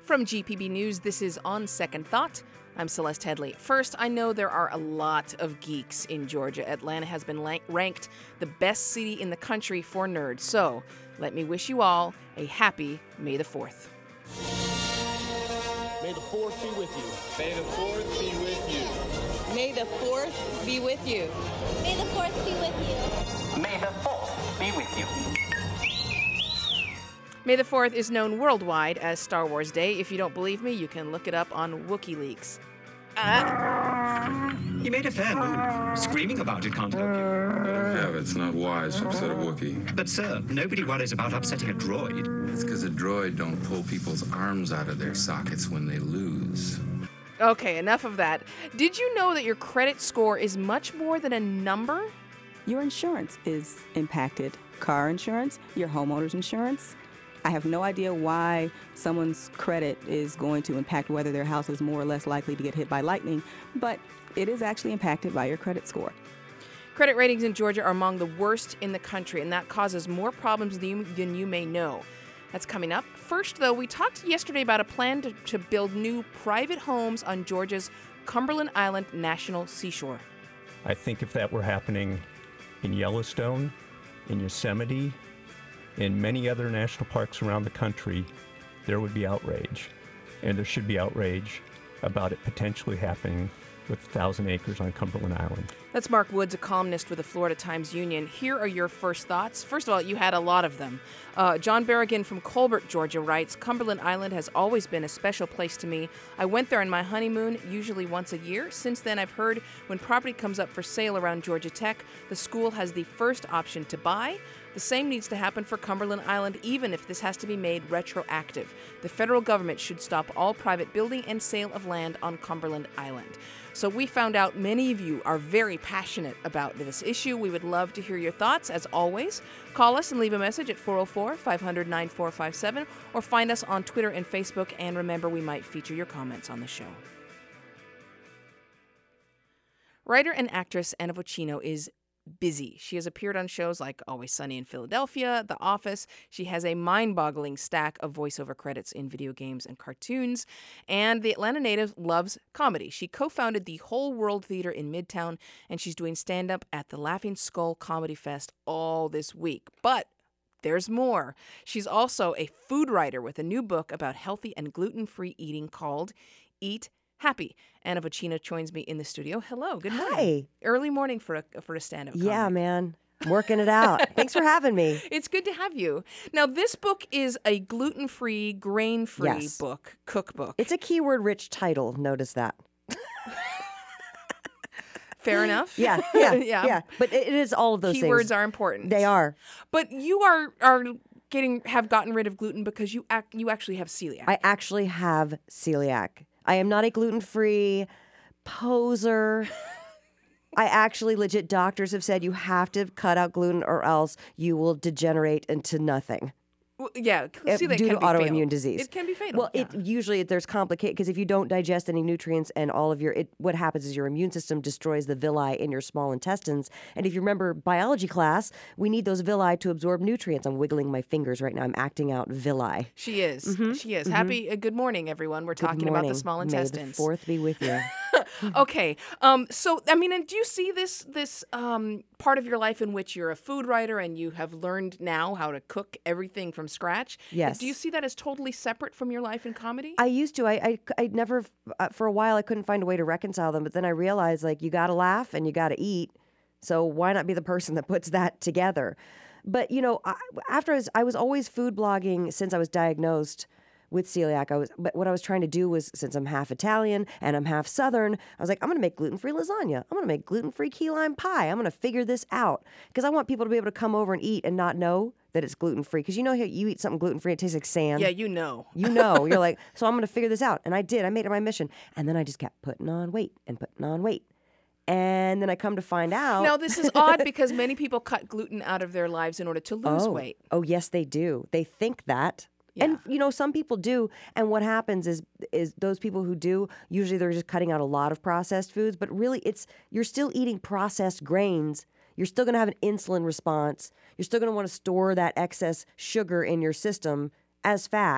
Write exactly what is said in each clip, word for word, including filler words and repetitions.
From G P B News, this is On Second Thought. I'm Celeste Headley. First, I know there are a lot of geeks in Georgia. Atlanta has been la- ranked the best city in the country for nerds. So, let me wish you all a happy May the fourth. May the fourth be with you. May the fourth be with you. May the fourth be with you. May the fourth be with you. May the fourth be with you. May the fourth is known worldwide as Star Wars Day. If you don't believe me, you can look it up on WikiLeaks. Uh, You made a fair move. Screaming about it can't help you. Yeah, it's not wise to upset a Wookiee. But, sir, nobody worries about upsetting a droid. It's because a droid don't pull people's arms out of their sockets when they lose. okay, enough of that. Did you know that your credit score is much more than a number? Your insurance is impacted. Car insurance, your homeowner's insurance. I have no idea why someone's credit is going to impact whether their house is more or less likely to get hit by lightning, but it is actually impacted by your credit score. Credit ratings in Georgia are among the worst in the country, and that causes more problems than you, than you may know. That's coming up. First, though, we talked yesterday about a plan to, to build new private homes on Georgia's Cumberland Island National Seashore. I think if that were happening in Yellowstone, in Yosemite, in many other national parks around the country, there would be outrage. And there should be outrage about it potentially happening with one thousand acres on Cumberland Island. That's Mark Woods, a columnist with the Florida Times-Union. Here are your first thoughts. First of all, you had a lot of them. Uh, John Berrigan from Colbert, Georgia writes, Cumberland Island has always been a special place to me. I went there on my honeymoon, usually once a year. Since then, I've heard when property comes up for sale around Georgia Tech, the school has the first option to buy. The same needs to happen for Cumberland Island, even if this has to be made retroactive. The federal government should stop all private building and sale of land on Cumberland Island. So we found out many of you are very passionate about this issue. We would love to hear your thoughts, as always. Call us and leave a message at four oh four, five hundred, nine four five seven, or find us on Twitter and Facebook, and remember, we might feature your comments on the show. Writer and actress Anna Vocino is busy. She has appeared on shows like Always Sunny in Philadelphia, The Office. She has a mind-boggling stack of voiceover credits in video games and cartoons. And the Atlanta native loves comedy. She co-founded the Whole World Theater in Midtown, and she's doing stand-up at the Laughing Skull Comedy Fest all this week. But there's more. She's also a food writer with a new book about healthy and gluten-free eating called Eat Happy. Anna Vocino joins me in the studio. Hello, good morning. Hi. Early morning for a for a stand-up comic. Yeah, man. I'm working it out. Thanks for having me. It's good to have you. Now, this book is a gluten-free, grain-free Yes. book, cookbook. It's a keyword-rich title. Notice that. Fair enough. Yeah, yeah, yeah. yeah. But it, it is all of those Keywords things. are important. They are. But you are are getting have gotten rid of gluten because you ac- you actually have celiac. I actually have celiac. I am not a gluten-free poser. I actually, legit, doctors have said you have to cut out gluten or else you will degenerate into nothing. Well, yeah, If- celiac due can to be autoimmune fatal. disease. It can be fatal. Well, yeah. it usually there's complicated because if you don't digest any nutrients and all of your it, what happens is your immune system destroys the villi in your small intestines. And if you remember biology class, we need those villi to absorb nutrients. I'm wiggling my fingers right now. I'm acting out villi. She is. She is. Happy. Uh, good morning, everyone. We're Mm-hmm. Good talking about the morning. small May the intestines. fourth be with you. Okay. Um, so, I mean, and do you see this this um, part of your life in which you're a food writer and you have learned now how to cook everything from scratch? Yes. Do you see that as totally separate from your life in comedy? I used to. I, I, I never, uh, for a while, I couldn't find a way to reconcile them. But then I realized, like, you got to laugh and you got to eat. So why not be the person that puts that together? But, you know, I, after I was, I was always food blogging since I was diagnosed with celiac. I was, but what I was trying to do was, since I'm half Italian and I'm half Southern, I was like, I'm going to make gluten-free lasagna. I'm going to make gluten-free key lime pie. I'm going to figure this out because I want people to be able to come over and eat and not know that it's gluten-free. Because you know how you eat something gluten-free, it tastes like sand. Yeah, you know. You know. You're like, so I'm going to figure this out. And I did. I made it my mission. And then I just kept putting on weight and putting on weight. And then I come to find out. Now, this is odd because many people cut gluten out of their lives in order to lose oh. weight. Oh, yes, they do. They think that. Yeah. And, you know, some people do. And what happens is is those people who do, usually they're just cutting out a lot of processed foods. But really, it's you're still eating processed grains. You're still going to have an insulin response. You're still going to want to store that excess sugar in your system as fat.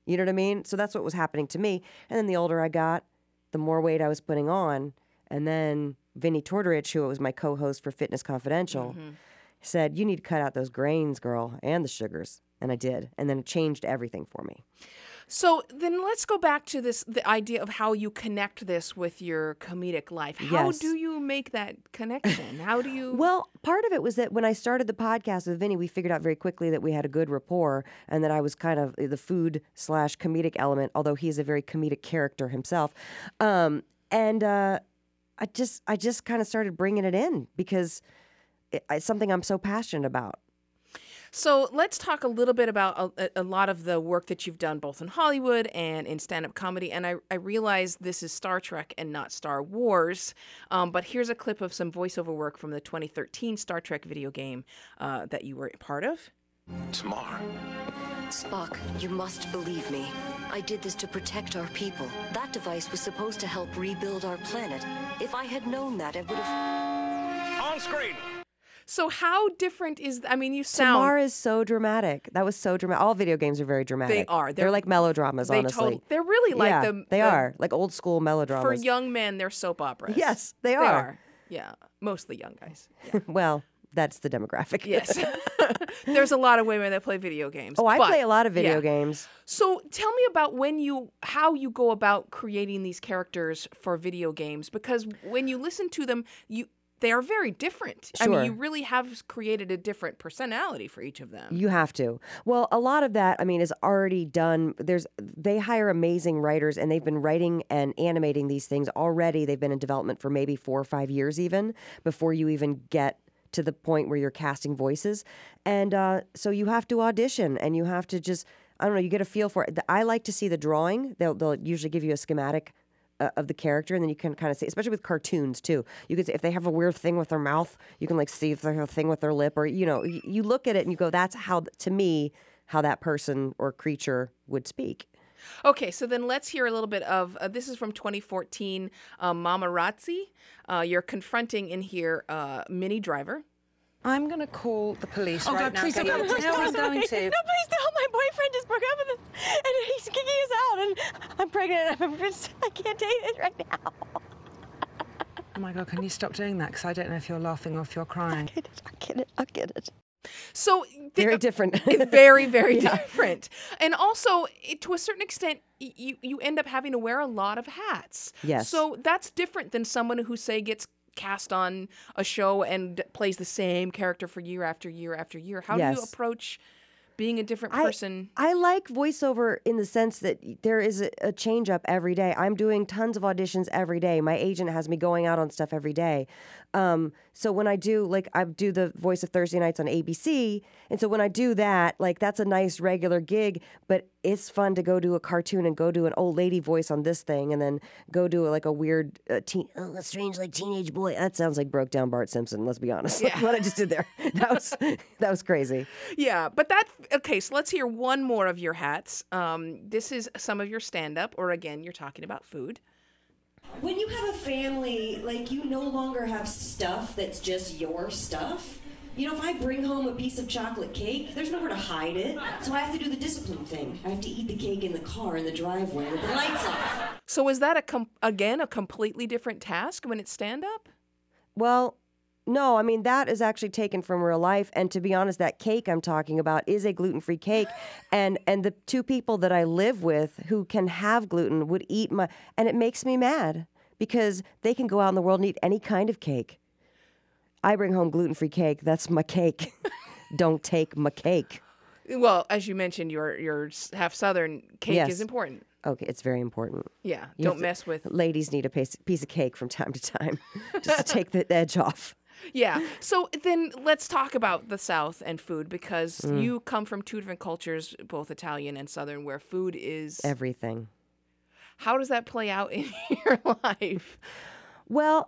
You know what I mean? So that's what was happening to me. And then the older I got, the more weight I was putting on. And then Vinny Tortorich, who was my co-host for Fitness Confidential, mm-hmm. said, you need to cut out those grains, girl, and the sugars. And I did. And then it changed everything for me. So then let's go back to this, the idea of how you connect this with your comedic life. How Yes. do you make that connection? How do you... Well, part of it was that when I started the podcast with Vinny, we figured out very quickly that we had a good rapport and that I was kind of the food slash comedic element, although he's a very comedic character himself. Um, and uh, I just I just kind of started bringing it in because it, it's something I'm so passionate about. So let's talk a little bit about a, a lot of the work that you've done both in Hollywood and in stand-up comedy. And I, I realize this is Star Trek and not Star Wars, um, but here's a clip of some voiceover work from the twenty thirteen Star Trek video game uh, that you were a part of. Tomorrow. Spock, you must believe me. I did this to protect our people. That device was supposed to help rebuild our planet. If I had known that, I would have... On screen! So how different is, I mean, you sound... Tamar is so dramatic. That was so dramatic. All video games are very dramatic. They are. They're, They're like melodramas, they honestly. Total, they're really like yeah, the... they the, are. Like old school melodramas. For young men, they're soap operas. Yes, they They are. are. Yeah, mostly young guys. Yeah. Well, that's the demographic. Yes. There's a lot of women that play video games. Oh, I but, play a lot of video yeah. games. So tell me about when you, how you go about creating these characters for video games, because when you listen to them, you they are very different. Sure. I mean, you really have created a different personality for each of them. You have to. Well, a lot of that, I mean, is already done. There's they hire amazing writers, and they've been writing and animating these things already. They've been in development for maybe four or five years even before you even get to the point where you're casting voices. And uh, so you have to audition, and you have to just, I don't know, you get a feel for it. I like to see the drawing. They'll, they'll usually give you a schematic uh, of the character, and then you can kind of see, especially with cartoons too. You can see if they have a weird thing with their mouth, you can like see if they have a thing with their lip, or, you know, you, you look at it and you go, that's how, to me, how that person or creature would speak. Okay, so then let's hear a little bit of, uh, this is from twenty fourteen, um, Mamarazzi. Uh, you're confronting in here uh, Minnie Driver. I'm going to call the police Oh, right God, now. please Get don't. you- Please No, don't. I'm going to. No, please don't. My boyfriend just broke up with us, and he's kicking us out, and I'm pregnant. I'm just, I can't date it right now. Oh my God, can you stop doing that? Because I don't know if you're laughing or if you're crying. I get it. I get it. So Very different. It's very, very Yeah. different. And also, it, to a certain extent, y- you, you end up having to wear a lot of hats. Yes. So that's different than someone who, say, gets cast on a show and plays the same character for year after year after year. How do you Yes. approach being a different I- person? I like voiceover in the sense that there is a, a change up every day. I'm doing tons of auditions every day. My agent has me going out on stuff every day. Um, so when I do, like, I do the voice of Thursday nights on A B C. And so when I do that, like, that's a nice regular gig, but it's fun to go do a cartoon and go do an old lady voice on this thing and then go do like a weird uh, teen, oh, a strange, like, teenage boy. That sounds like broke down Bart Simpson, let's be honest. Yeah. What I just did there. That was, that was crazy. Yeah, but that, okay, so let's hear one more of your hats. Um, this is some of your stand-up, or again, you're talking about food. When you have a family, like, you no longer have stuff that's just your stuff. You know, if I bring home a piece of chocolate cake, there's nowhere to hide it. So I have to do the discipline thing. I have to eat the cake in the car in the driveway with the lights off. So is that, a com- again, a completely different task when it's stand-up? Well, no, I mean, that is actually taken from real life. And to be honest, that cake I'm talking about is a gluten-free cake. And and the two people that I live with who can have gluten would eat my... And it makes me mad because they can go out in the world and eat any kind of cake. I bring home gluten-free cake. That's my cake. Don't take my cake. Well, as you mentioned, your your half Southern cake Yes. is important. Okay, it's very important. Yeah, You don't have to- mess with... Ladies need a piece, piece of cake from time to time just to take the edge off. Yeah. So then let's talk about the South and food, because Mm. you come from two different cultures, both Italian and Southern, where food is... Everything. How does that play out in your life? Well,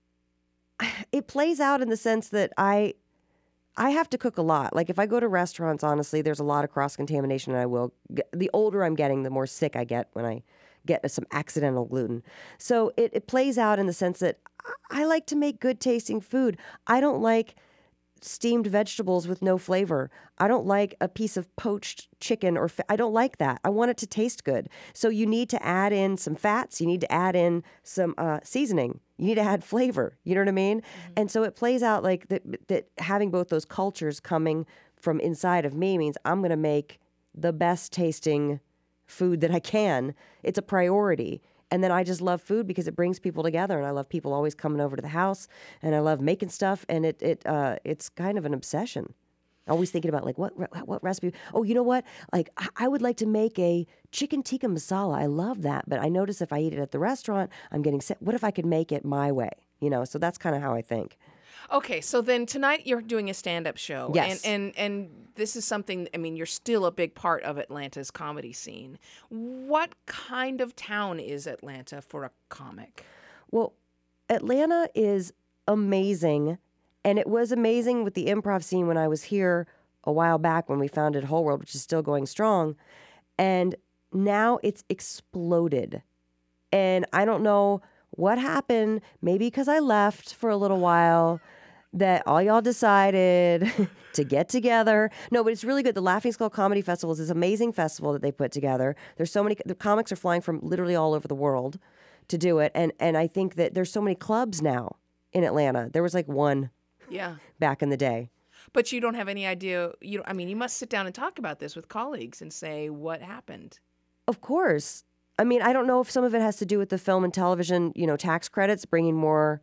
it plays out in the sense that I I have to cook a lot. Like if I go to restaurants, honestly, there's a lot of cross-contamination, and I will get, the older I'm getting, the more sick I get when I get some accidental gluten. So it, it plays out in the sense that I I like to make good tasting food. I don't like steamed vegetables with no flavor. I don't like a piece of poached chicken or fa- I don't like that. I want it to taste good. So you need to add in some fats. You need to add in some uh, seasoning. You need to add flavor. You know what I mean? Mm-hmm. And so it plays out like that, that having both those cultures coming from inside of me means I'm going to make the best tasting food that I can. It's a priority. And then I just love food because it brings people together, and I love people always coming over to the house, and I love making stuff, and it it uh, it's kind of an obsession. Always thinking about like what what recipe. Oh, you know what? Like I would like to make a chicken tikka masala. I love that, but I notice if I eat it at the restaurant, I'm getting sick. What if I could make it my way? You know, so that's kind of how I think. Okay, so then tonight you're doing a stand-up show. Yes. And, and and this is something, I mean, you're still a big part of Atlanta's comedy scene. What kind of town is Atlanta for a comic? Well, Atlanta is amazing, and it was amazing with the improv scene when I was here a while back when we founded Whole World, which is still going strong. And now it's exploded. And I don't know what happened, maybe because I left for a little while, that all y'all decided to get together. No, but it's really good. The Laughing Skull Comedy Festival is this amazing festival that they put together. There's so many, the comics are flying from literally all over the world to do it. And and I think that there's so many clubs now in Atlanta. There was like one yeah. back in the day. But you don't have any idea, you I mean, you must sit down and talk about this with colleagues and say what happened. Of course. I mean, I don't know if some of it has to do with the film and television, you know, tax credits, bringing more,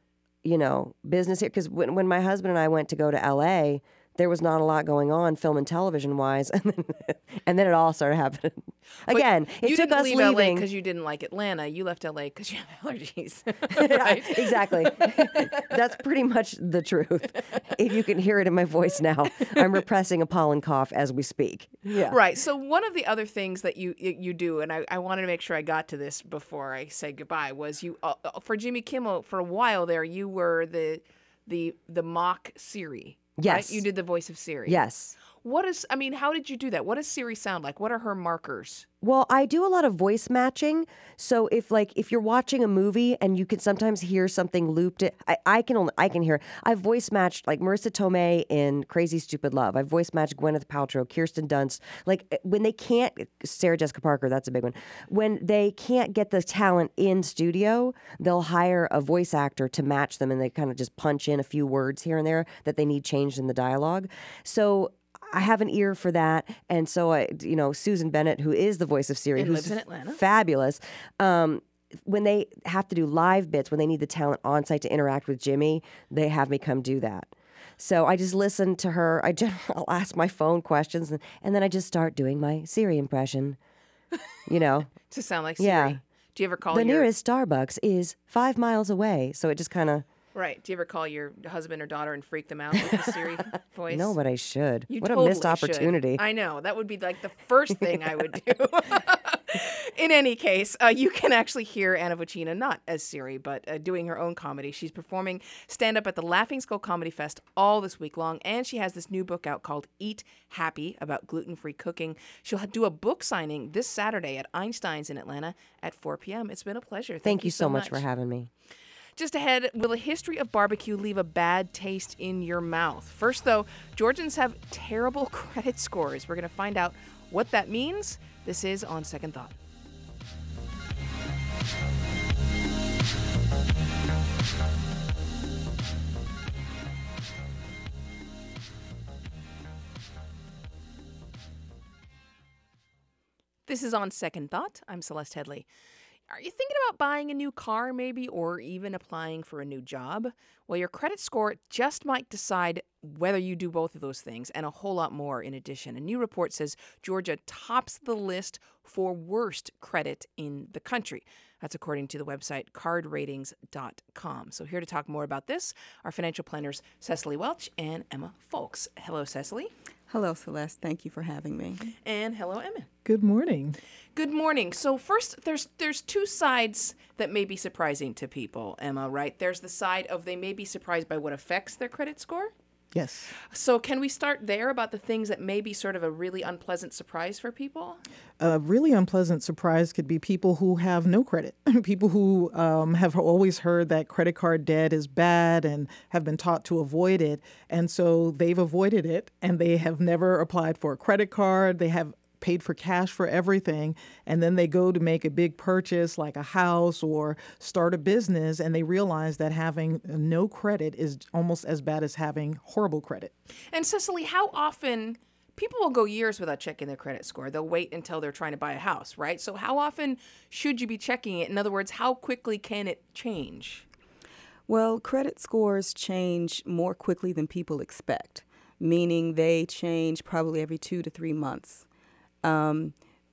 you know, business here. Because when, when my husband and I went to go to L A, there was not a lot going on film and television wise. And then, and then it all started happening. Again, but it took us leave L A leaving. because you didn't like Atlanta. You left L A because you have allergies. Right? Exactly. That's pretty much the truth. If you can hear it in my voice now, I'm repressing a pollen cough as we speak. Yeah. Right. So one of the other things that you you do, and I, I wanted to make sure I got to this before I say goodbye, was you uh, for Jimmy Kimmel for a while there. You were the the the mock Siri. Yes. Right? You did the voice of Siri. Yes. What is, I mean, how did you do that? What does Siri sound like? What are her markers? Well, I do a lot of voice matching. So if like if you're watching a movie and you can sometimes hear something looped, it, I, I can only I can hear. I've voice matched like Marissa Tomei in Crazy Stupid Love. I've voice matched Gwyneth Paltrow, Kirsten Dunst. Like when they can't, Sarah Jessica Parker, that's a big one. When they can't get the talent in studio, they'll hire a voice actor to match them, and they kind of just punch in a few words here and there that they need changed in the dialogue. So I have an ear for that, and so I, you know, Susan Bennett, who is the voice of Siri, and who's lives in Atlanta, fabulous. Um, when they have to do live bits, when they need the talent on site to interact with Jimmy, they have me come do that. So I just listen to her. I just, I'll ask my phone questions, and, and then I just start doing my Siri impression. You know, to sound like Siri. Yeah. Do you ever call the your... nearest Starbucks is five miles away? So it just kind of. Right. Do you ever call your husband or daughter and freak them out with the Siri voice? No, but I should. You what totally a missed opportunity. Should. I know. That would be like the first thing I would do. In any case, uh, you can actually hear Anna Vocina, not as Siri, but uh, doing her own comedy. She's performing stand-up at the Laughing Skull Comedy Fest all this week long, and she has this new book out called Eat Happy, about gluten-free cooking. She'll do a book signing this Saturday at Einstein's in Atlanta at four p.m. It's been a pleasure. Thank, Thank you so much. much for having me. Just ahead, will a history of barbecue leave a bad taste in your mouth? First, though, Georgians have terrible credit scores. We're going to find out what that means. This is On Second Thought. This is On Second Thought. I'm Celeste Headley. Are you thinking about buying a new car maybe, or even applying for a new job? Well, your credit score just might decide whether you do both of those things, and a whole lot more in addition. A new report says Georgia tops the list for worst credit in the country. That's according to the website card ratings dot com. So here to talk more about this are financial planners Cecily Welch and Emma Folks. Hello, Cecily. Hello, Celeste. Thank you for having me. And hello, Emma. Good morning. Good morning. So first, there's there's two sides that may be surprising to people, Emma, right? There's the side of they may be surprised by what affects their credit score. Yes. So can we start there about the things that may be sort of a really unpleasant surprise for people? A really unpleasant surprise could be people who have no credit, people who um, have always heard that credit card debt is bad and have been taught to avoid it. And so they've avoided it and they have never applied for a credit card. They have paid for cash for everything, and then they go to make a big purchase like a house or start a business, and they realize that having no credit is almost as bad as having horrible credit. And Cecily, how often people will go years without checking their credit score? They'll wait until they're trying to buy a house, right? So how often should you be checking it? In other words, how quickly can it change? Well, credit scores change more quickly than people expect, meaning they change probably every two to three months. Um,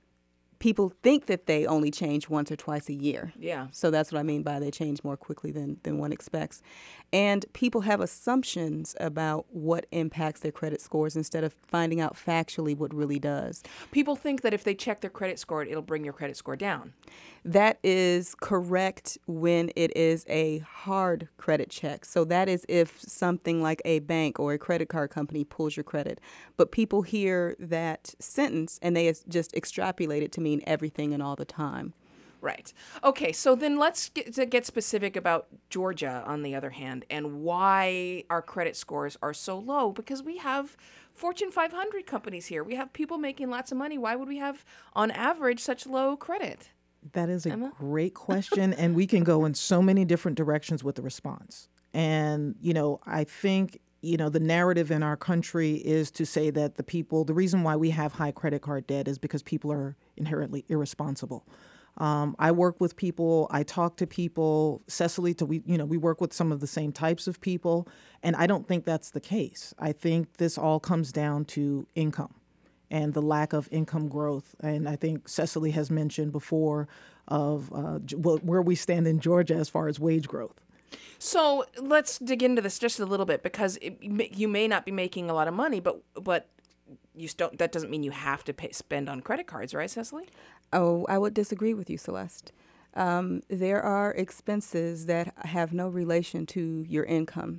people think that they only change once or twice a year. Yeah. So that's what I mean by they change more quickly than, than one expects. And people have assumptions about what impacts their credit scores instead of finding out factually what really does. People think that if they check their credit score, it'll bring your credit score down. That is correct when it is a hard credit check. So that is if something like a bank or a credit card company pulls your credit. But people hear that sentence and they just extrapolate it to mean everything and all the time. Right. Okay, so then let's get, to get specific about Georgia, on the other hand, and why our credit scores are so low. Because we have Fortune five hundred companies here. We have people making lots of money. Why would we have, on average, such low credit? That is a Emma? great question, and we can go in so many different directions with the response. And, you know, I think, you know, the narrative in our country is to say that the people, the reason why we have high credit card debt is because people are inherently irresponsible. Um, I work with people, I talk to people, Cecily, to we, you know, we work with some of the same types of people, and I don't think that's the case. I think this all comes down to income and the lack of income growth. And I think Cecily has mentioned before of uh, where we stand in Georgia as far as wage growth. So let's dig into this just a little bit, because it, you may not be making a lot of money, but but you still, that doesn't mean you have to pay, spend on credit cards, right, Cecily? Oh, I would disagree with you, Celeste. Um, there are expenses that have no relation to your income.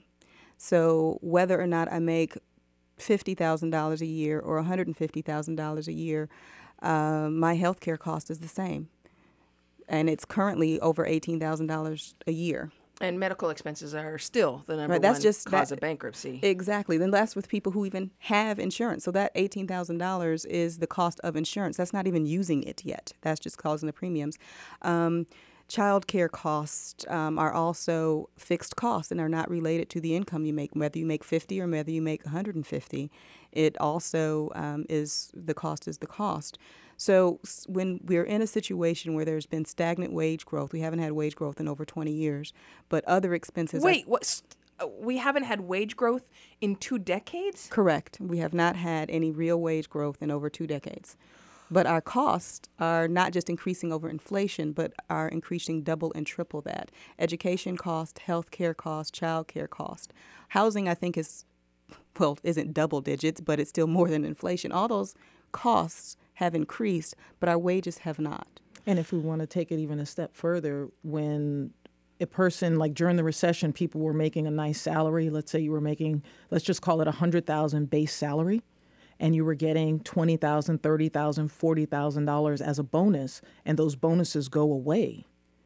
So whether or not I make fifty thousand dollars a year or one hundred fifty thousand dollars a year, uh, my health care cost is the same. And it's currently over eighteen thousand dollars a year. And medical expenses are still the number right, that's one just, cause that, of bankruptcy. Exactly. Then that's with people who even have insurance. So that eighteen thousand dollars is the cost of insurance. That's not even using it yet. That's just causing the premiums. Um, Child care costs um, are also fixed costs and are not related to the income you make, whether you make fifty or whether you make one hundred fifty. It also um, is the cost is the cost. So when we're in a situation where there's been stagnant wage growth, we haven't had wage growth in over twenty years, but other expenses. Wait, are, what? We haven't had wage growth in two decades? Correct. We have not had any real wage growth in over two decades. But our costs are not just increasing over inflation, but are increasing double and triple that. Education cost, health care cost, child care cost. Housing, I think, is, well, isn't double digits, but it's still more than inflation. All those costs have increased, but our wages have not. And if we want to take it even a step further, when a person, like during the recession, people were making a nice salary. Let's say you were making, let's just call it one hundred thousand dollars base salary, and you were getting twenty thousand dollars, thirty thousand dollars, forty thousand dollars as a bonus, and those bonuses go away.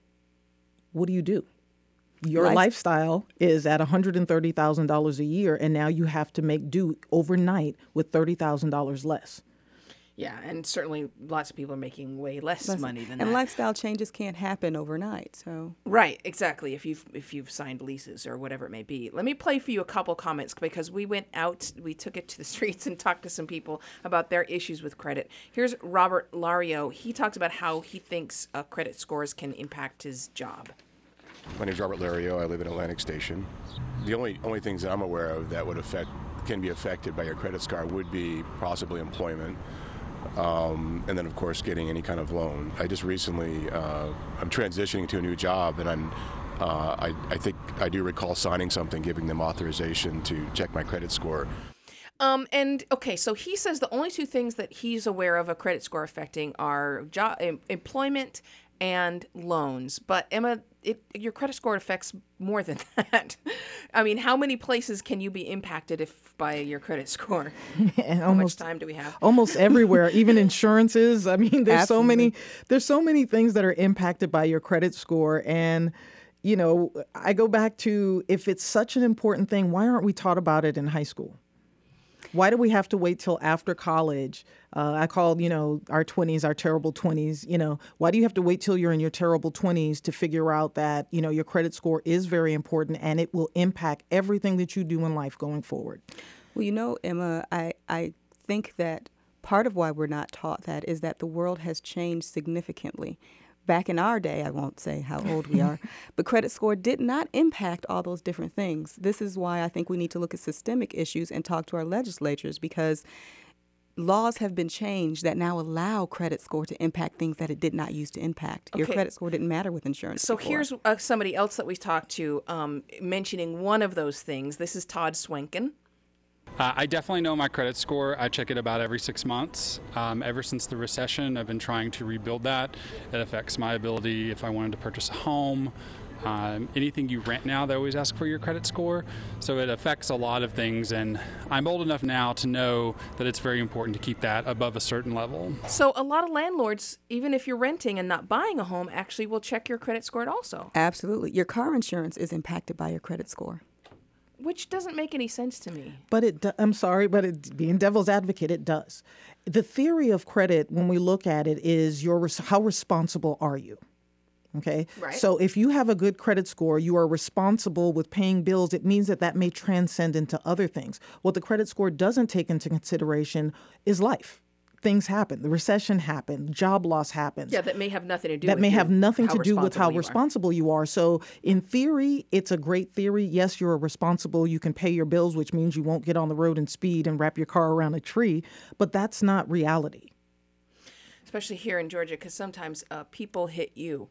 What do you do? Your Life- lifestyle is at one hundred thirty thousand dollars a year, and now you have to make do overnight with thirty thousand dollars less. Yeah, and certainly lots of people are making way less, less money than and that. And lifestyle changes can't happen overnight. So right, exactly. If you've if you've signed leases or whatever it may be. Let me play for you a couple comments, because we went out, we took it to the streets and talked to some people about their issues with credit. Here's Robert Lario. He talks about how he thinks uh, credit scores can impact his job. My name is Robert Lario. I live in Atlantic Station. The only only things that I'm aware of that would affect can be affected by your credit score would be possibly employment. Um, and then, of course, getting any kind of loan. I just recently, uh, I'm transitioning to a new job, and I'm, uh, I, I think I do recall signing something giving them authorization to check my credit score. Um, and, okay, so he says the only two things that he's aware of a credit score affecting are job, em- employment and loans. But Emma, it, your credit score affects more than that. I mean, how many places can you be impacted if by your credit score? And how almost, much time do we have? Almost everywhere, even insurances. I mean, there's Absolutely. so many there's so many things that are impacted by your credit score. And, you know, I go back to, if it's such an important thing, why aren't we taught about it in high school? Why do we have to wait till after college? Uh, I call, you know, our twenties, our terrible twenties. You know, why do you have to wait till you're in your terrible twenties to figure out that, you know, your credit score is very important and it will impact everything that you do in life going forward? Well, you know, Emma, I, I think that part of why we're not taught that is that the world has changed significantly. Back in our day, I won't say how old we are, but credit score did not impact all those different things. This is why I think we need to look at systemic issues and talk to our legislatures, because laws have been changed that now allow credit score to impact things that it did not used to impact. Your Okay. credit score didn't matter with insurance So before. here's uh, somebody else that we talked to um, mentioning one of those things. This is Todd Swenken. Uh, I definitely know my credit score. I check it about every six months. Um, ever since the recession, I've been trying to rebuild that. It affects my ability if I wanted to purchase a home. Um, anything you rent now, they always ask for your credit score. So it affects a lot of things, and I'm old enough now to know that it's very important to keep that above a certain level. So a lot of landlords, even if you're renting and not buying a home, actually will check your credit score also. Absolutely. Your car insurance is impacted by your credit score. Which doesn't make any sense to me. But it, do- I'm sorry, but it, being devil's advocate, it does. The theory of credit, when we look at it, is your res- how responsible are you? Okay. Right. So if you have a good credit score, you are responsible with paying bills. It means that that may transcend into other things. What the credit score doesn't take into consideration is life. Things happen. The recession happened. Job loss happens. Yeah, that may have nothing to do that with may your- have nothing how to do with how responsible you are. responsible you are. So in theory, it's a great theory. Yes, you're responsible. You can pay your bills, which means you won't get on the road and speed and wrap your car around a tree. But that's not reality. Especially here in Georgia, because sometimes uh, people hit you.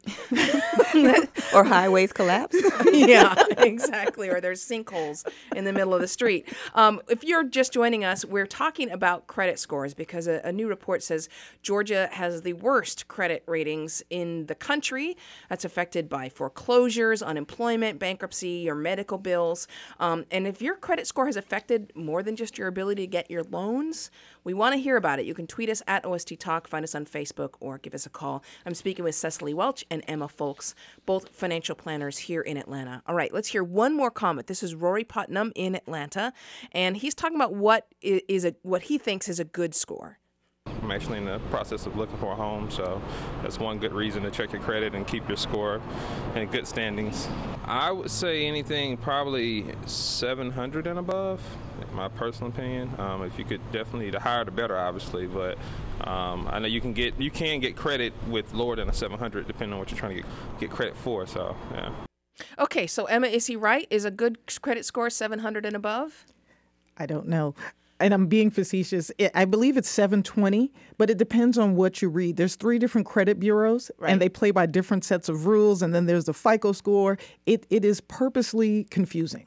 Or highways collapse. Yeah, exactly. Or there's sinkholes in the middle of the street. Um, if you're just joining us, we're talking about credit scores because a, a new report says Georgia has the worst credit ratings in the country. That's affected by foreclosures, unemployment, bankruptcy, your medical bills. Um, and if your credit score has affected more than just your ability to get your loans, we want to hear about it. You can tweet us at O S T Talk, find us on Facebook, or give us a call. I'm speaking with Cecily Welch and Emma Folks, both financial planners here in Atlanta. All right, let's hear one more comment. This is Rory Putnam in Atlanta, and he's talking about what i- is a what he thinks is a good score. I'm actually in the process of looking for a home, so that's one good reason to check your credit and keep your score in good standings. I would say anything probably seven hundred and above, in my personal opinion. Um, if you could definitely, the higher the better, obviously, but um, I know you can get you can get credit with lower than a seven hundred, depending on what you're trying to get, get credit for. So, yeah. Okay, so Emma, is he right? Is a good credit score seven hundred and above? I don't know. And I'm being facetious. It, I believe it's seven twenty, but it depends on what you read. There's three different credit bureaus, Right. and they play by different sets of rules. And then there's the FICO score. It It is purposely confusing.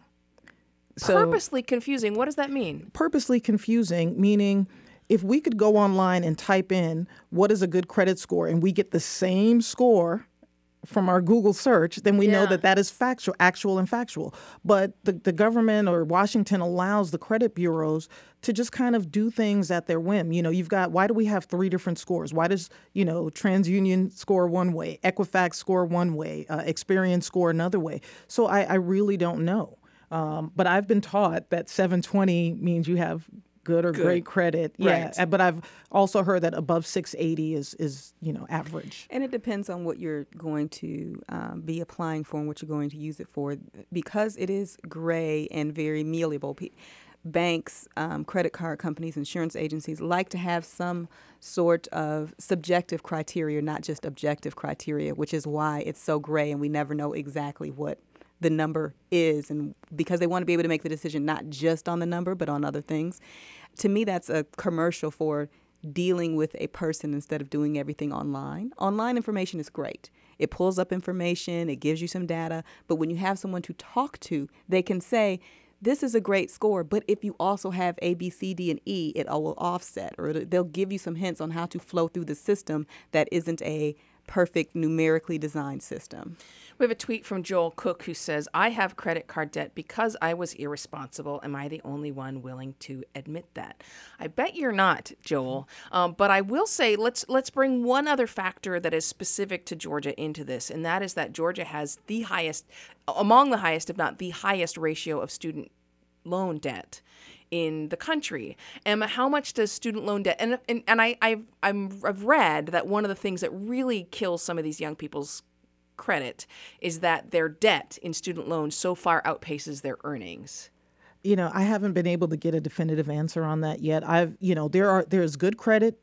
So, Purposely confusing. What does that mean? purposely confusing, meaning if we could go online and type in what is a good credit score and we get the same score from our Google search, then we know Yeah. that that is factual, actual and factual. But the, the government or Washington allows the credit bureaus to just kind of do things at their whim. You know, you've got, why do we have three different scores? Why does, you know, TransUnion score one way, Equifax score one way, uh, Experian score another way? So I, I really don't know. Um, but I've been taught that seven twenty means you have good or Good. great credit. Yeah. Right. But I've also heard that above six eighty is, is, you know, average. And it depends on what you're going to um, be applying for and what you're going to use it for. Because it is gray and very malleable, pe- banks, um, credit card companies, insurance agencies like to have some sort of subjective criteria, not just objective criteria, which is why it's so gray and we never know exactly what the number is, and because they want to be able to make the decision not just on the number but on other things. To me, that's a commercial for dealing with a person instead of doing everything online. Online information is great. It pulls up information, it gives you some data, but when you have someone to talk to, they can say, this is a great score, but if you also have A, B, C, D, and E, it all will offset, or it'll- they'll give you some hints on how to flow through the system that isn't a perfect numerically designed system. We have a tweet from Joel Cook who says, I have credit card debt because I was irresponsible. Am I the only one willing to admit that? I bet you're not, Joel. Um, but I will say, let's let's bring one other factor that is specific to Georgia into this, and that is that Georgia has the highest, among the highest, if not the highest ratio of student loan debt in the country. Emma, how much does student loan debt, and and, and I, I've, I'm, I've read that one of the things that really kills some of these young people's credit is that their debt in student loans so far outpaces their earnings. You know, I haven't been able to get a definitive answer on that yet. I've, you know, there are there's good credit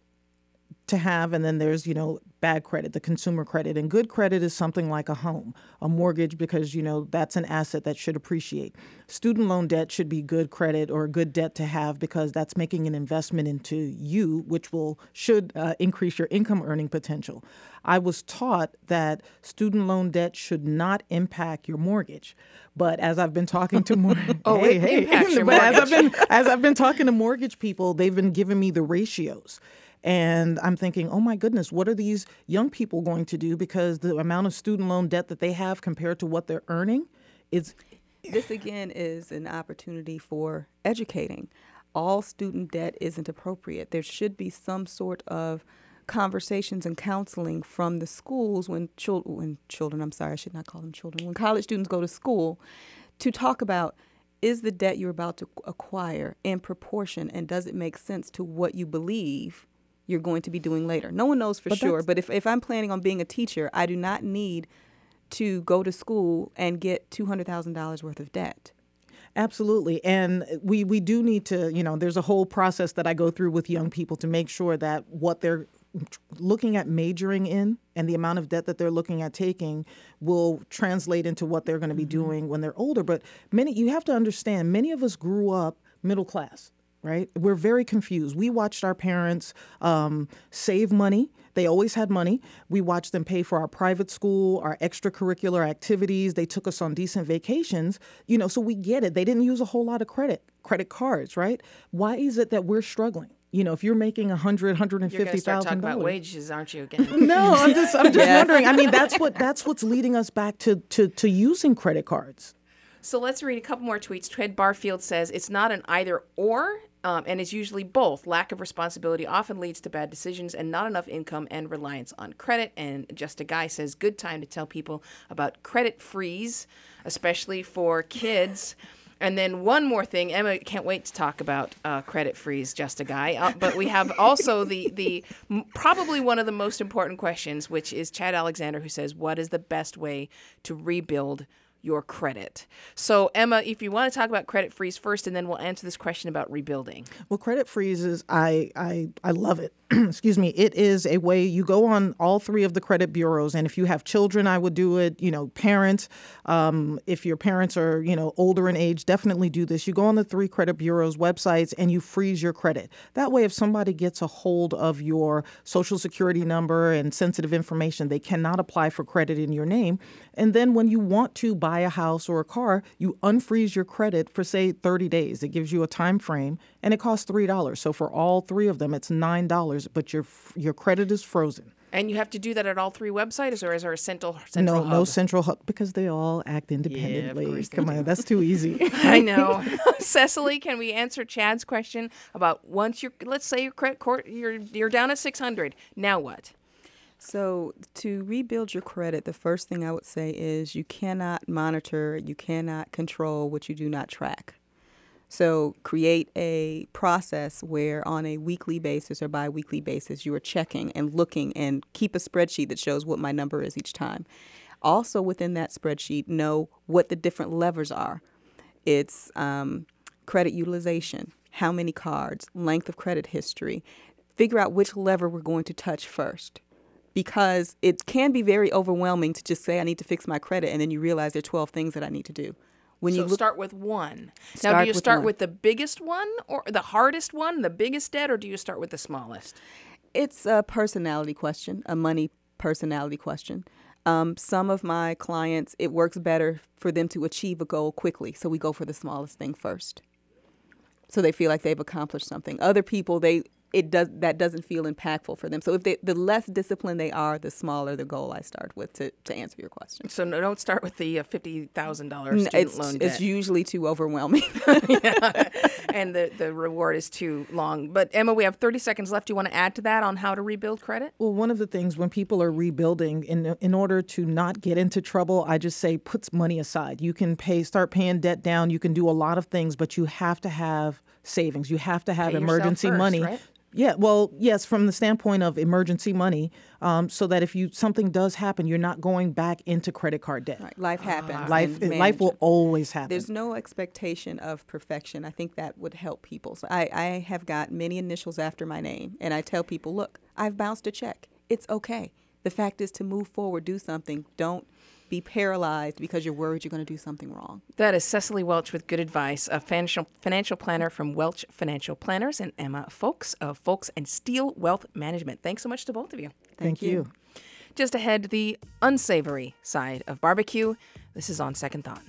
to have, and then there's, you know, bad credit, the consumer credit. And good credit is something like a home, a mortgage, because, you know, that's an asset that should appreciate. Student loan debt should be good credit or good debt to have because that's making an investment into you, which will should uh, increase your income earning potential. I was taught that student loan debt should not impact your mortgage. But as I've been talking to more, oh, hey, it hey, impacts your but mortgage. as I've been as I've been talking to mortgage people, they've been giving me the ratios. And I'm thinking, oh, my goodness, what are these young people going to do? Because the amount of student loan debt that they have compared to what they're earning is. This, again, is an opportunity for educating. All student debt isn't appropriate. There should be some sort of conversations and counseling from the schools when, chil- when children, I'm sorry, I should not call them children, when college students go to school, to talk about, is the debt you're about to acquire in proportion, and does it make sense to what you believe you're going to be doing later? No one knows for But sure, that's- but if, if I'm planning on being a teacher, I do not need to go to school and get two hundred thousand dollars worth of debt. Absolutely. And we, we do need to, you know, there's a whole process that I go through with young people to make sure that what they're looking at majoring in and the amount of debt that they're looking at taking will translate into what they're going to be Mm-hmm. doing when they're older. But many, you have to understand, many of us grew up middle class. Right? We're very confused. We watched our parents um, save money. They always had money. We watched them pay for our private school, our extracurricular activities. They took us on decent vacations. You know, so we get it. They didn't use a whole lot of credit, credit cards, right? Why is it that we're struggling? You know, if you're making a hundred, hundred and You're going fifty to start thousand talking dollars, about wages, aren't you? Again? no, I'm just, I'm just Yes. wondering. I mean, that's what that's what's leading us back to to to using credit cards. So let's read a couple more tweets. Ted Barfield says, it's not an either or, um, and is usually both. Lack of responsibility often leads to bad decisions and not enough income and reliance on credit. And Just a Guy says, good time to tell people about credit freeze, especially for kids. And then one more thing, Emma can't wait to talk about uh, credit freeze, Just a Guy. Uh, but we have also the the m- probably one of the most important questions, which is Chad Alexander, who says, what is the best way to rebuild your credit? So, Emma, if you want to talk about credit freeze first, and then we'll answer this question about rebuilding. Well, credit freezes, I I, I love it. Excuse me. It is a way you go on all three of the credit bureaus. And if you have children, I would do it. You know, parents, um, if your parents are, you know, older in age, definitely do this. You go on the three credit bureaus websites and you freeze your credit. That way, if somebody gets a hold of your social security number and sensitive information, they cannot apply for credit in your name. And then when you want to buy a house or a car, you unfreeze your credit for, say, thirty days. It gives you a time frame, and it costs three dollars. So for all three of them, it's nine dollars, but your your credit is frozen. And you have to do that at all three websites, or is there a central central no, hub? no central hub, because they all act independently. Yeah, of course they Come do. on, that's too easy. I know. Cecily, can we answer Chad's question about once you're, let's say your credit court, you're you're down at six hundred. Now what? So to rebuild your credit, the first thing I would say is you cannot monitor, you cannot control what you do not track. So create a process where on a weekly basis or bi-weekly basis you are checking and looking, and keep a spreadsheet that shows what my number is each time. Also within that spreadsheet, know what the different levers are. It's um, credit utilization, how many cards, length of credit history. Figure out which lever we're going to touch first. Because it can be very overwhelming to just say I need to fix my credit, and then you realize there are twelve things that I need to do. When so you look, start with one. Now, Start do you with start one. with the biggest one, or the hardest one, the biggest debt, or do you start with the smallest? It's a personality question, a money personality question. Um, some of my clients, it works better for them to achieve a goal quickly, so we go for the smallest thing first. So they feel like they've accomplished something. Other people, they it does that doesn't feel impactful for them. So if they, the less disciplined they are, the smaller the goal I start with to, to answer your question. So no, don't start with the uh, fifty thousand dollars student it's, loan debt. It's usually too overwhelming. Yeah. And the, the reward is too long. But Emma, we have thirty seconds left. Do you want to add to that on how to rebuild credit? Well, one of the things when people are rebuilding, in in order to not get into trouble, I just say put money aside. You can pay, start paying debt down. You can do a lot of things, but you have to have savings. You have to have Pay emergency yourself first, money. right? Yeah, well, yes, from the standpoint of emergency money, um, so that if you something does happen, you're not going back into credit card debt. Right. Life happens. Life, and life will always happen. There's no expectation of perfection. I think that would help people. So I, I have got many initials after my name, and I tell people, look, I've bounced a check. It's okay. The fact is to move forward, do something. Don't be paralyzed because you're worried you're going to do something wrong. That is Cecily Welch with good advice, a financial financial planner from Welch Financial Planners, and Emma Folks of Folks and Steel Wealth Management. Thanks so much to both of you. Thank, Thank you. you. Just ahead, the unsavory side of barbecue. This is On Second Thought.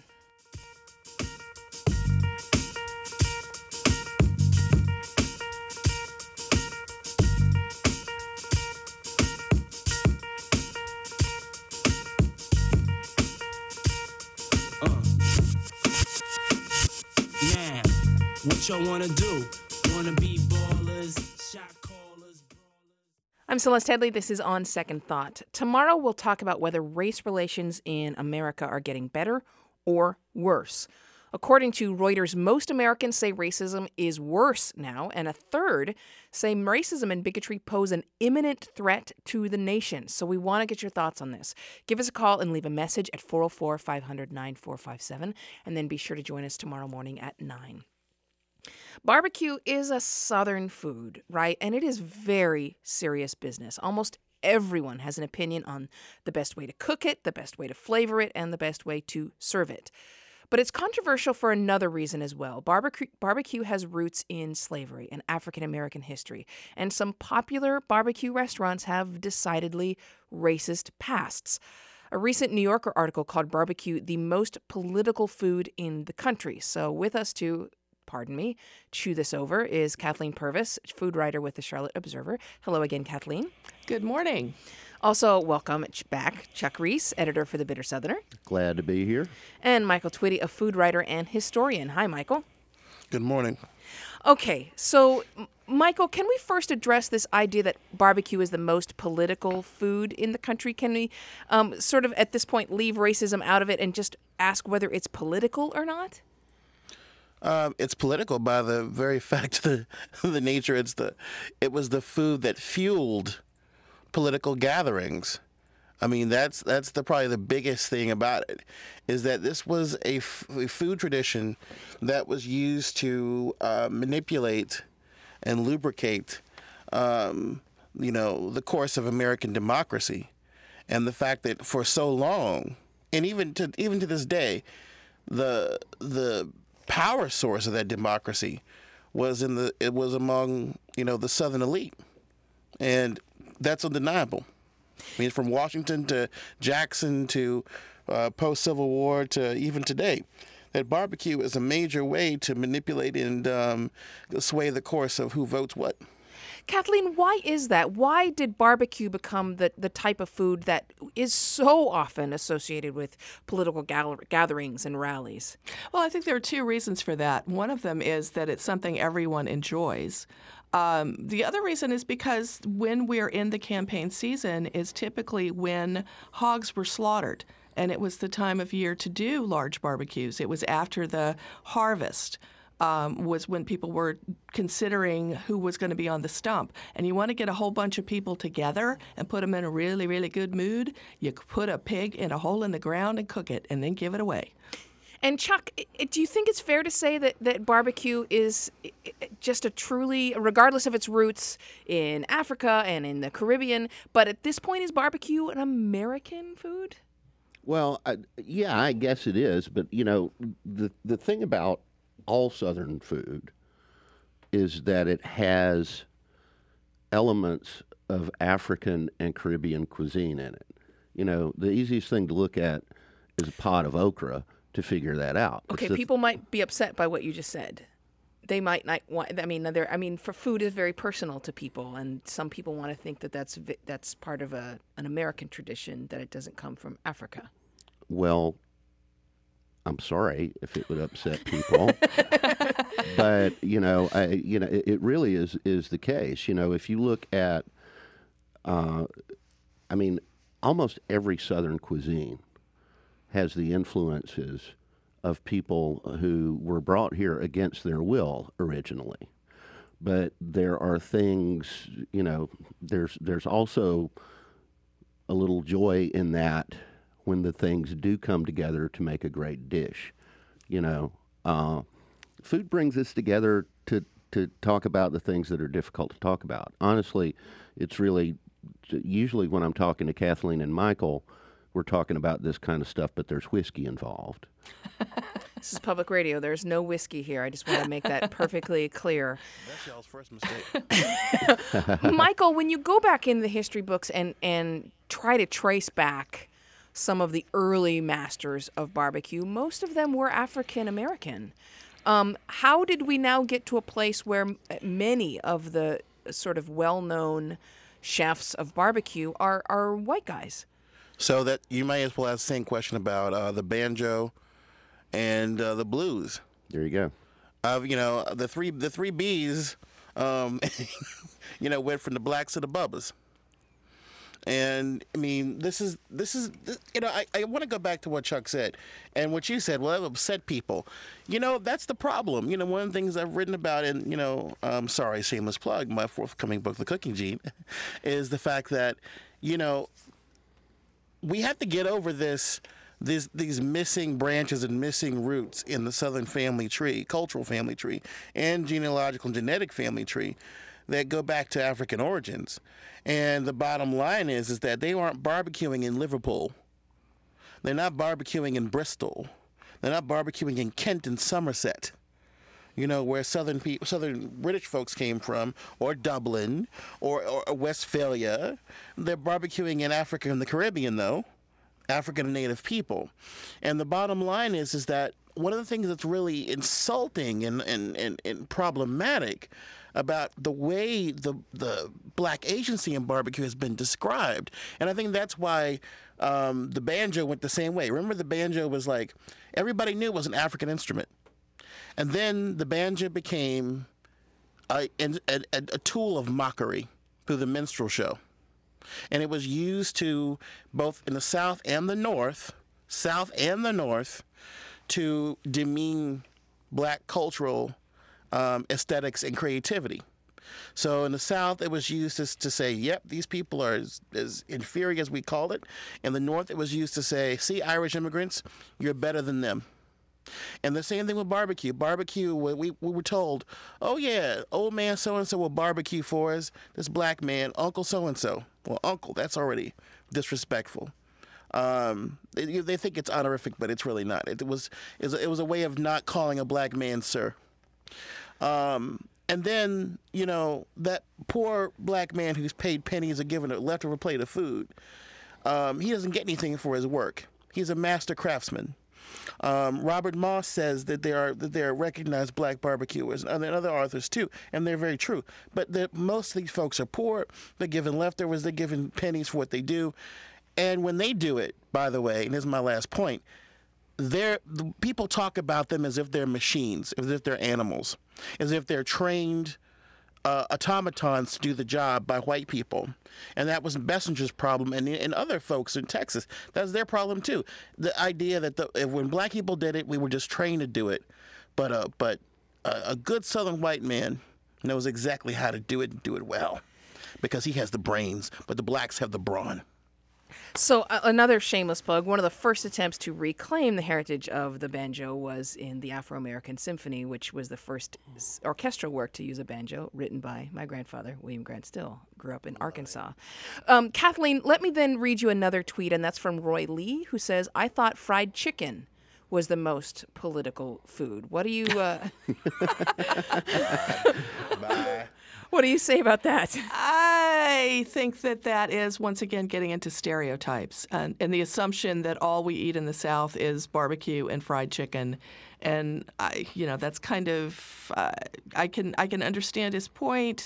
What y'all wanna do? Wanna be ballers, shot callers, I'm Celeste Headley. This is On Second Thought. Tomorrow we'll talk about whether race relations in America are getting better or worse. According to Reuters, most Americans say racism is worse now, and a third say racism and bigotry pose an imminent threat to the nation. So we want to get your thoughts on this. Give us a call and leave a message at four oh four, five hundred, nine four five seven, and then be sure to join us tomorrow morning at nine. Barbecue is a Southern food, right? And it is very serious business. Almost everyone has an opinion on the best way to cook it, the best way to flavor it, and the best way to serve it. But it's controversial for another reason as well. Barbecue, barbecue has roots in slavery and African American history, and some popular barbecue restaurants have decidedly racist pasts. A recent New Yorker article called Barbecue the most political food in the country. So with us to pardon me, chew this over is Kathleen Purvis, food writer with the Charlotte Observer. Hello again, Kathleen. Good morning. Also, welcome back, Chuck Reese, editor for The Bitter Southerner. Glad to be here. And Michael Twitty, a food writer and historian. Hi, Michael. Good morning. Okay, so, Michael, can we first address this idea that barbecue is the most political food in the country? Can we um, sort of, at this point, leave racism out of it and just ask whether it's political or not? Um, it's political by the very fact of the, the nature. It's the, it was the food that fueled political gatherings. I mean, that's that's the probably the biggest thing about it, is that this was a, f- a food tradition that was used to uh, manipulate and lubricate, um, you know, the course of American democracy, and the fact that for so long, and even to even to this day, the the power source of that democracy was in the it was among you know the Southern elite, and that's undeniable. I mean, from Washington to Jackson to uh, post-Civil War to even today, that barbecue is a major way to manipulate and um, sway the course of who votes what. Kathleen, why is that? Why did barbecue become the, the type of food that is so often associated with political gal- gatherings and rallies? Well, I think there are two reasons for that. One of them is that it's something everyone enjoys. Um, the other reason is because when we're in the campaign season is typically when hogs were slaughtered, and it was the time of year to do large barbecues. It was after the harvest. Um, was when people were considering who was going to be on the stump. And you want to get a whole bunch of people together and put them in a really, really good mood, you put a pig in a hole in the ground and cook it and then give it away. And Chuck, do you think it's fair to say that, that barbecue is just a truly, regardless of its roots in Africa and in the Caribbean, but at this point is barbecue an American food? Well, I, yeah, I guess it is. But, you know, the the thing about all Southern food is that it has elements of African and Caribbean cuisine in it. You know, the easiest thing to look at is a pot of okra to figure that out. Okay, the, people might be upset by what you just said. they might not want. I mean, they're, I mean, for food is very personal to people, and some people want to think that that's vi- that's part of a an American tradition, that it doesn't come from Africa. Well, I'm sorry if it would upset people, but you know, I, you know, it, it really is is the case. You know, if you look at, uh, I mean, almost every Southern cuisine has the influences of people who were brought here against their will originally. But there are things, you know, there's there's also a little joy in that when the things do come together to make a great dish. You know, uh, food brings us together to, to talk about the things that are difficult to talk about. Honestly, it's really, usually when I'm talking to Kathleen and Michael, we're talking about this kind of stuff, but there's whiskey involved. This is public radio. There's no whiskey here. I just want to make that perfectly clear. That's y'all's first mistake. Michael, when you go back in the history books and, and try to trace back some of the early masters of barbecue, most of them were African American. Um, how did we now get to a place where m- many of the sort of well-known chefs of barbecue are, are white guys? So that you may as well ask the same question about uh, the banjo and uh, the blues. There you go. Uh, you know, the three the three B's, um, you know, went from the blacks to the bubbas. And I mean, this is this is this, you know, I, I want to go back to what Chuck said and what you said. Well, that upset people. You know, that's the problem. You know, one of the things I've written about, in you know, um, sorry, shameless plug, my forthcoming book, The Cooking Gene, is the fact that, you know, we have to get over this. These, these missing branches and missing roots in the Southern family tree, cultural family tree, and genealogical and genetic family tree that go back to African origins. And the bottom line is, is that they aren't barbecuing in Liverpool. They're not barbecuing in Bristol. They're not barbecuing in Kent and Somerset, you know, where Southern people, Southern British folks came from, or Dublin, or, or Westphalia. They're barbecuing in Africa and the Caribbean, though. African and Native people. And the bottom line is is that one of the things that's really insulting and, and, and, and problematic about the way the the black agency in barbecue has been described, and I think that's why um, the banjo went the same way. Remember, the banjo was like, everybody knew it was an African instrument. And then the banjo became a, a, a, a tool of mockery through the minstrel show. And it was used to, both in the South and the North, South and the North, to demean black cultural um, aesthetics and creativity. So in the South, it was used to, to say, yep, these people are as, as inferior as we call it. In the North, it was used to say, see, Irish immigrants, you're better than them. And the same thing with barbecue. Barbecue, we, we were told, oh, yeah, old man so-and-so will barbecue for us. This black man, Uncle so-and-so. Well, uncle, that's already disrespectful. Um, they, they think it's honorific, but it's really not. It was, it was, it was a way of not calling a black man sir. Um, and then, you know, that poor black man who's paid pennies or given a leftover plate of food, um, he doesn't get anything for his work. He's a master craftsman. Um, Robert Moss says that there are that there are recognized black barbecuers, and other authors too, and they're very true. But most of these folks are poor. They're given leftovers. They're given pennies for what they do, and when they do it, by the way, and this is my last point, they're the people talk about them as if they're machines, as if they're animals, as if they're trained Uh, automatons to do the job by white people. And that was Bessinger's problem, and, and other folks in Texas. That's their problem too. The idea that the, if, when black people did it, we were just trained to do it. But uh, but uh, a good Southern white man knows exactly how to do it and do it well, because he has the brains, but the blacks have the brawn. So uh, another shameless plug, one of the first attempts to reclaim the heritage of the banjo was in the Afro-American Symphony, which was the first orchestral work to use a banjo, written by my grandfather, William Grant Still, grew up in Arkansas. Um, Kathleen, let me then read you another tweet, and that's from Roy Lee, who says, I thought fried chicken was the most political food. What do you... Uh... Bye. What do you say about that? I I think that that is, once again, getting into stereotypes and, and the assumption that all we eat in the South is barbecue and fried chicken. And, I, you know, that's kind of, uh, I can I can understand his point,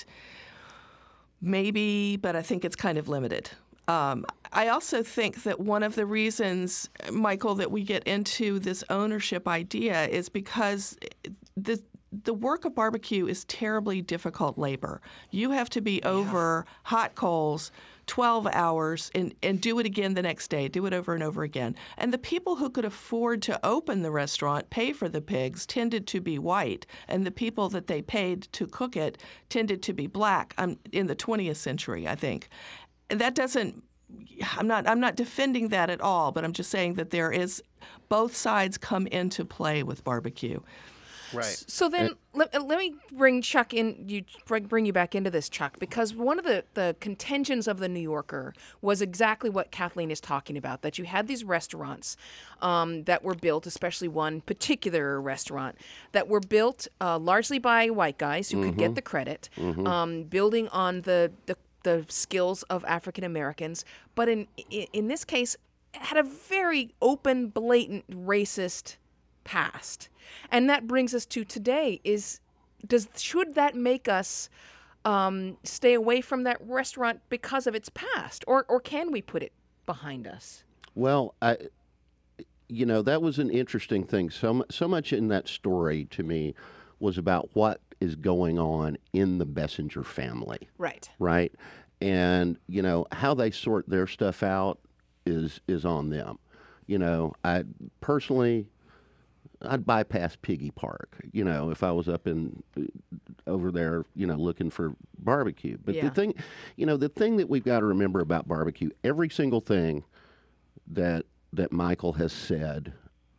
maybe, but I think it's kind of limited. Um, I also think that one of the reasons, Michael, that we get into this ownership idea is because the the work of barbecue is terribly difficult labor. You have to be over yeah. hot coals twelve hours and, and do it again the next day, do it over and over again. And the people who could afford to open the restaurant, pay for the pigs, tended to be white, and the people that they paid to cook it tended to be black um, in the twentieth century, I think. That doesn't, I'm not I'm not defending that at all, but I'm just saying that there is, both sides come into play with barbecue. Right. So then, let, let me bring Chuck in. You bring, bring you back into this, Chuck, because one of the, the contentions of the New Yorker was exactly what Kathleen is talking about. That you had these restaurants um, that were built, especially one particular restaurant that were built uh, largely by white guys who mm-hmm. could get the credit, mm-hmm. um, building on the, the the skills of African Americans, but in, in in this case, had a very open, blatant, racist past. And that brings us to today. Is does should that make us um, stay away from that restaurant because of its past, or or can we put it behind us? Well, I, you know, that was an interesting thing. So so much in that story to me was about what is going on in the Bessinger family. Right. Right. And, you know, how they sort their stuff out is is on them. You know, I personally, I'd bypass Piggy Park, you know, if I was up in over there, you know, looking for barbecue. But Yeah. the thing, you know, the thing that we've got to remember about barbecue, every single thing that that Michael has said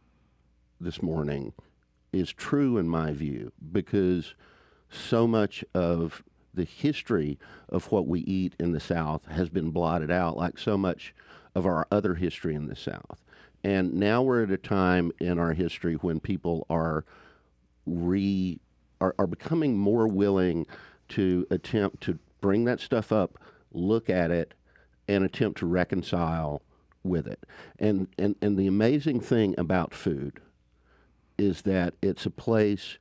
this morning is true in my view, because so much of the history of what we eat in the South has been blotted out, like so much of our other history in the South. And now we're at a time in our history when people are re are, are becoming more willing to attempt to bring that stuff up, look at it, and attempt to reconcile with it. And and, and the amazing thing about food is that it's a place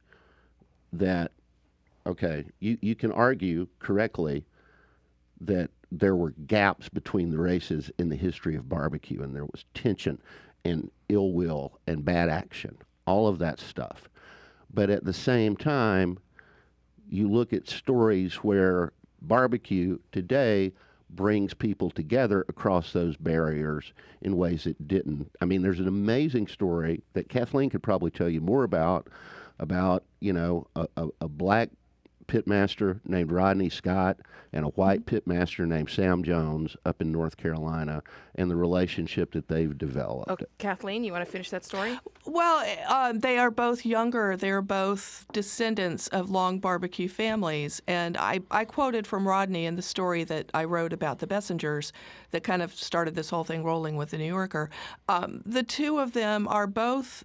that, okay, you, you can argue correctly that there were gaps between the races in the history of barbecue, and there was tension and ill will and bad action, all of that stuff. But at the same time, you look at stories where barbecue today brings people together across those barriers in ways it didn't. I mean, there's an amazing story that Kathleen could probably tell you more about, about, you know, a, a, a black pitmaster named Rodney Scott and a white pitmaster named Sam Jones up in North Carolina, and the relationship that they've developed. Oh, Kathleen, you want to finish that story? Well, uh, they are both younger. They're both descendants of long barbecue families. And I, I quoted from Rodney in the story that I wrote about the Bessingers that kind of started this whole thing rolling with the New Yorker. Um, the two of them are both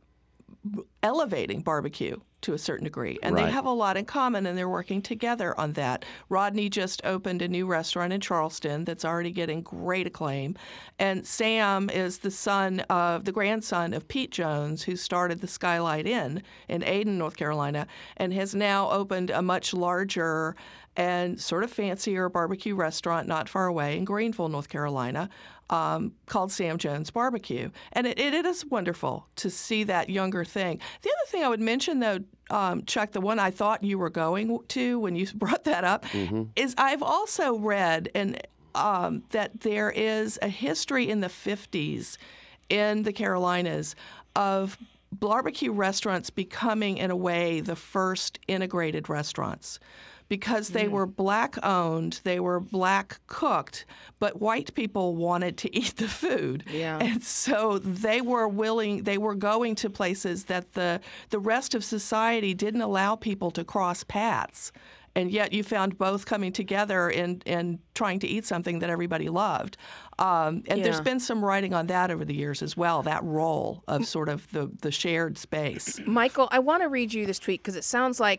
elevating barbecue to a certain degree, and Right. they have a lot in common, and they're working together on that. Rodney just opened a new restaurant in Charleston that's already getting great acclaim, and Sam is the son of the grandson of Pete Jones, who started the Skylight Inn in Ayden, North Carolina, and has now opened a much larger and sort of fancier barbecue restaurant not far away in Greenville, North Carolina, um, called Sam Jones Barbecue. And it, it is wonderful to see that younger thing. The other thing I would mention, though, um, Chuck, the one I thought you were going to when you brought that up, Mhm. is I've also read and um, that there is a history in the fifties in the Carolinas of barbecue restaurants becoming, in a way, the first integrated restaurants. Because they were black-owned, they were black-cooked, but white people wanted to eat the food. Yeah. And so they were willing, they were going to places that the, the rest of society didn't allow people to cross paths. And yet you found both coming together and, and trying to eat something that everybody loved. Um, and there's Yeah. been some writing on that over the years as well, that role of sort of the, the shared space. Michael, I want to read you this tweet because it sounds like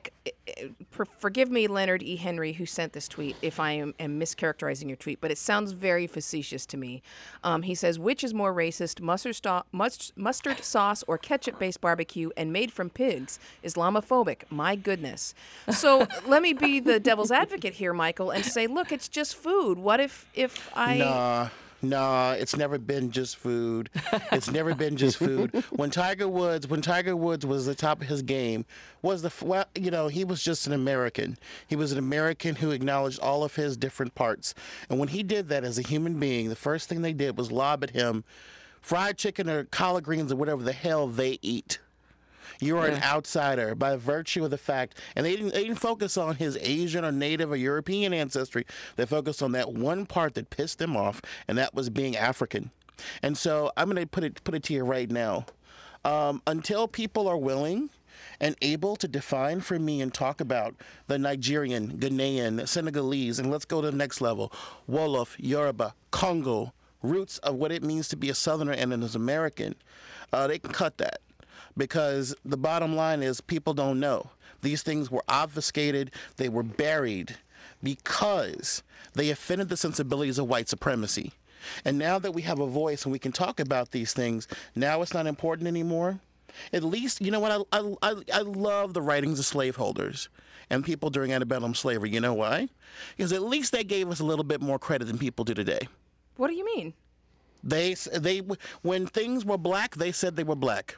for, forgive me, Leonard E. Henry, who sent this tweet, if I am, am mischaracterizing your tweet, but it sounds very facetious to me. Um, he says, which is more racist, mustard, sto- must- mustard sauce or ketchup-based barbecue and made from pigs? Islamophobic. My goodness. So let me be the devil's advocate here, Michael, and say, look, it's just food. What if, if I... Nah. Nah, it's never been just food. It's never been just food. When Tiger Woods, when Tiger Woods was at the top of his game, was the well, you know, he was just an American. He was an American who acknowledged all of his different parts. And when he did that as a human being, the first thing they did was lob at him fried chicken or collard greens or whatever the hell they eat. You are an outsider by virtue of the fact, and they didn't, they didn't focus on his Asian or Native or European ancestry. They focused on that one part that pissed them off, and that was being African. And so I'm going to put it put it to you right now. Um, until people are willing and able to define for me and talk about the Nigerian, Ghanaian, Senegalese, and let's go to the next level, Wolof, Yoruba, Congo, roots of what it means to be a Southerner and an American, uh, they can cut that. Because the bottom line is people don't know. These things were obfuscated. They were buried because they offended the sensibilities of white supremacy. And now that we have a voice and we can talk about these things, now it's not important anymore. At least, you know what, I, I, I love the writings of slaveholders and people during antebellum slavery. You know why? Because at least they gave us a little bit more credit than people do today. What do you mean? They, they, when things were black, they said they were black.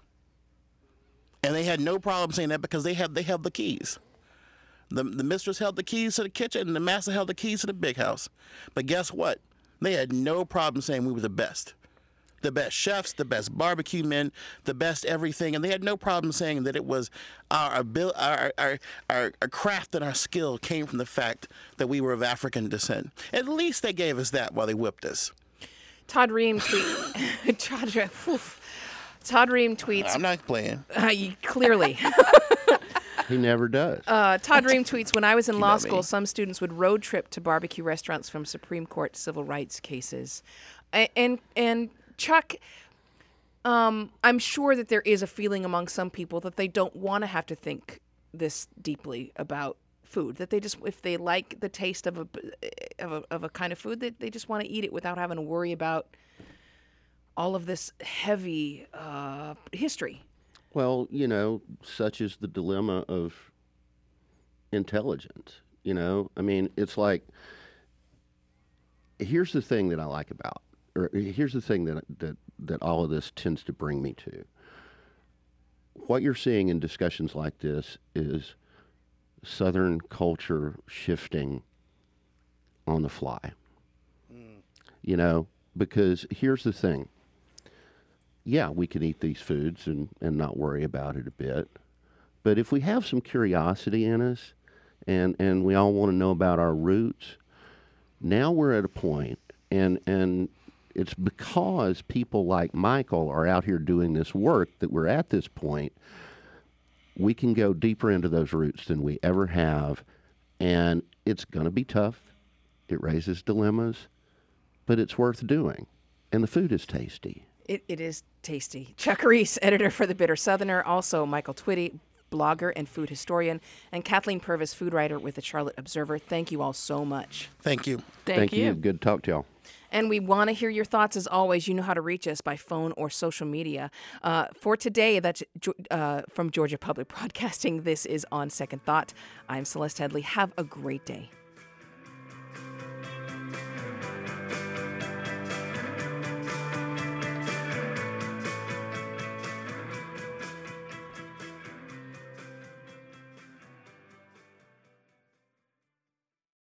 And they had no problem saying that because they have they held the keys. The the mistress held the keys to the kitchen and the master held the keys to the big house. But guess what? They had no problem saying we were the best. The best chefs, the best barbecue men, the best everything. And they had no problem saying that it was our abil- our, our, our, our craft and our skill came from the fact that we were of African descent. At least they gave us that while they whipped us. Todd Ream tweet. Todd, oof. Todd Ream tweets. I'm not playing. Uh, you, clearly. He never does. Uh, Todd Ream tweets, when I was in You law know school, me. some students would road trip to barbecue restaurants from Supreme Court civil rights cases. And, and, and Chuck, um, I'm sure that there is a feeling among some people that they don't want to have to think this deeply about food, that they just, if they like the taste of a, of a, of a kind of food, that they just want to eat it without having to worry about all of this heavy uh, history. Well, you know, such is the dilemma of intelligence. You know, I mean, it's like, here's the thing that I like about, or here's the thing that that that all of this tends to bring me to. What you're seeing in discussions like this is Southern culture shifting on the fly. Mm. You know, because here's the thing. Yeah, we can eat these foods and, and not worry about it a bit. But if we have some curiosity in us and, and we all want to know about our roots, now we're at a point, and, and it's because people like Michael are out here doing this work that we're at this point, we can go deeper into those roots than we ever have. And it's going to be tough. It raises dilemmas, but it's worth doing. And the food is tasty. It, it is tasty. Chuck Reese, editor for The Bitter Southerner, also Michael Twitty, blogger and food historian, and Kathleen Purvis, food writer with the Charlotte Observer. Thank you all so much. Thank you. Thank, Thank you. you. Good to talk to y'all. And we want to hear your thoughts as always. You know how to reach us by phone or social media. Uh, for today, that's uh, from Georgia Public Broadcasting. This is On Second Thought. I'm Celeste Headley. Have a great day.